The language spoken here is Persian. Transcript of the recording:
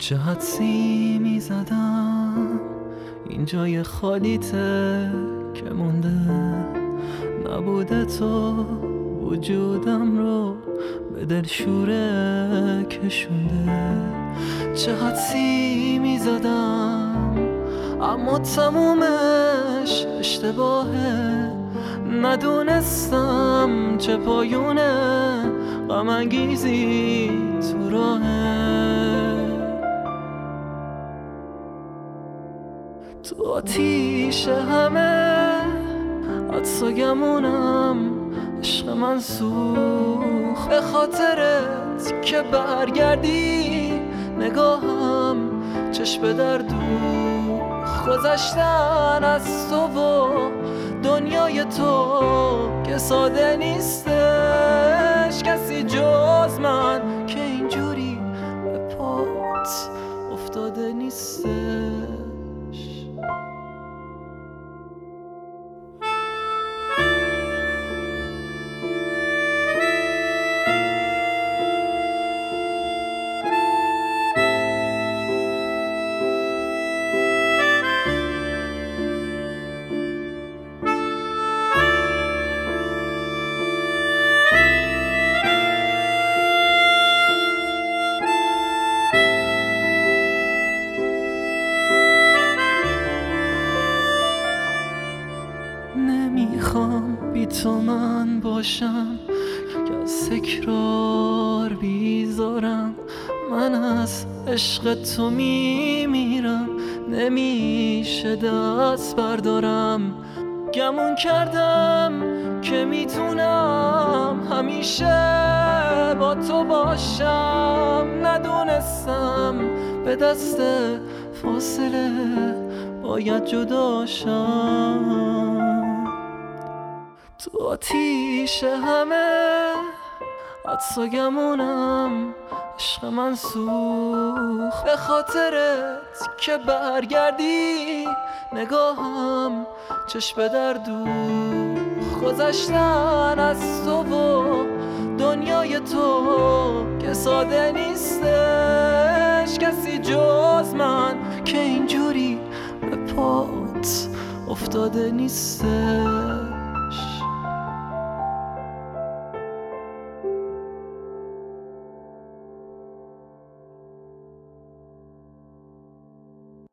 چه حدسی میزدم این جای خالیته که مونده نبوده تو وجودم رو به دلشوره کشونده. چه حدسی میزدم اما تمومش اشتباهه، ندونستم چه پایونه غم انگیزی تو راهه. تو آتیش همه حدس و گمونم عشق من سوخت، به خاطرت که برگردی نگاهم چشم در دوخت. گذشتن از تو و دنیای تو که ساده نیستش، کسی جز من که اینجوری به پات افتاده نیستش. نمیخوام بی تو من باشم که از تکرار بیزارم، من از عشق تو میمیرم نمیشه دست بردارم. گمون کردم که میتونم همیشه با تو باشم، ندونستم به دست فاصله باید جدا شم. تو آتیش همه حدس و گمونم عشق من سوخت، به خاطرت که برگردی نگاهم چشم در دوخت. گذشتن از تو و دنیای تو که ساده نیستش، کسی جز من که اینجوری به پات افتاده نیستش.